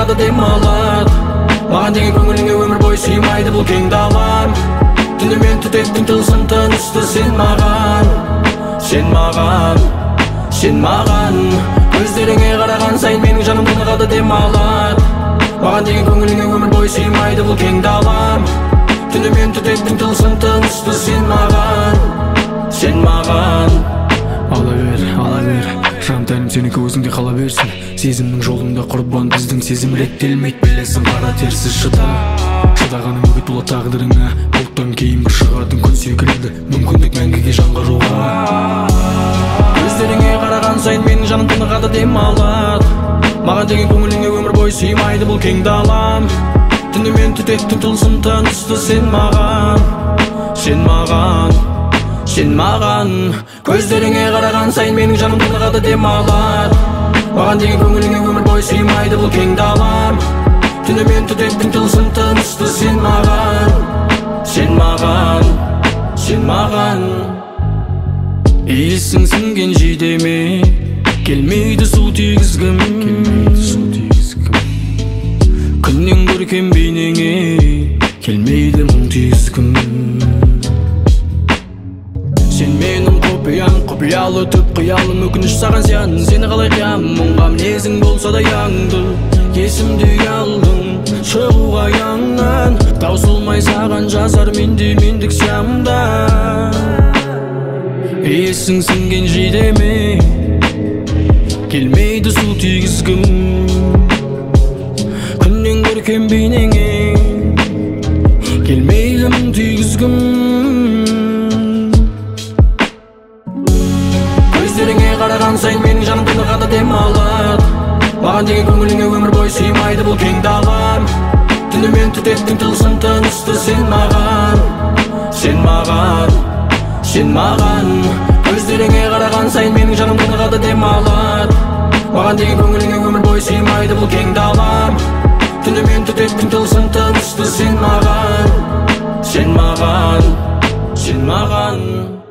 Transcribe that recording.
тынығады демалады. Маған деген көңіліңе өмір бойы сыймайды бұл кең далам. Түнімен түтеттің тылсым тынысты сен маған, сен маған, сен маған. Көздеріңе қараған сайын менің жаным тынығады демалады. Маған деген көңіліңе өмір бойы сыймайды бұл кең далам. Түнімен түтеттің тылсым тынысты сен маған, сен маған. Ала бер, жан тәнім сенікі өзіңде қала берсін. Сезімнің жолында құрбан біздің сезім реттелмейді, білесің қара терсіз шыдағаның үгіт болады тағдырыңа. Бұлттан кейін бір шығатын күн секілді, мүмкіндік мәңгіге жаңғыруға. Көздеріңе қараған сайын менің жаным тынығады демалады. Маған деген көңіліңе өмір бойы сыймайды бұл кең далам. Түнімен түтеттің тылсым тынысты сен маған, сен маған, сен маған. Көздеріңе қараған сайын менің жаным тынығады демалады. Маған деген көңіліңе өмір бойы сыймайды бұл кең далам. Түнімен түтеттің тылсым тынысты сен маған, сен маған, сен маған. Иісің сіңген жидеме келмейді су тигізгім, күннен көркем бейнеңе келмейді мұң тигізгім. Сен менің құпиям, құпиялы түп қиялым, өкініш саған зиян. Сені қалай қиям, мұңға мінезің болса да янды. Есімді алдың, шығуға яннан, таусылмай саған жазар менде мендік сямда. Иісің сіңген жидеме келмейді су тигізгім, күннен көркем бейнеңе келмейді мұң тигізгім. Көздеріңе қараған сайын менің жаным тынығады демалады. Маған деген көңіліңе өмір бойы сыймайды бұл кең далам. Түнімен түтеттің тылсым тынысты сен маған, сен маған, сен маған. Көздеріңе қараған сайын менің жаным тынығады демалады. Маған деген көңіліңе өмір бойы сыймайды бұл кең далам. Түнімен түтеттің тылсым тынысты сен маған, сен маған, сен маған.